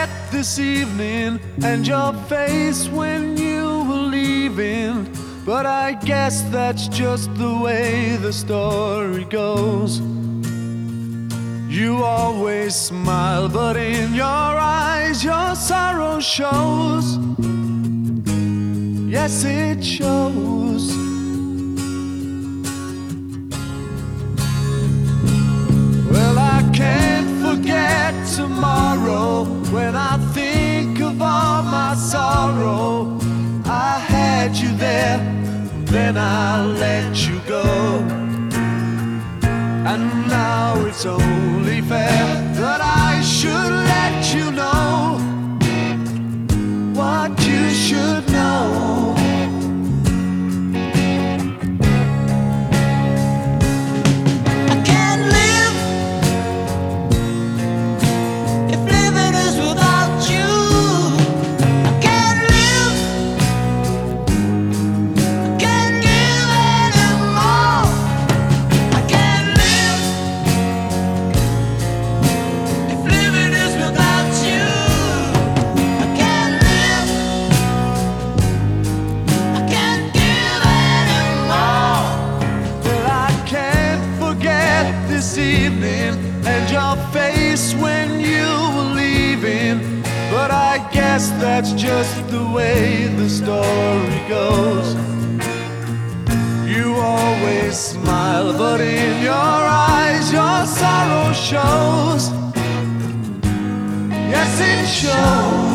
this evening and your face when you were leaving, but I guess that's just the way the story goes. You always smile, but in your eyes your sorrow shows. Yes, it shows. Well, I can't forget tomorrow. When I think of all my sorrow, I had you there, then I let you go. And now it's only fair that I should let you know what you should know. I can't live if living is without you. I can't live, I can't give anymore. I can't live if living is without you. I can't live, I can't give anymore. Well, I can't forget this evening and your face when you were leaving, but I guess that's just the way the story goes. You always smile, but in your eyes your sorrow shows. Yes, it shows.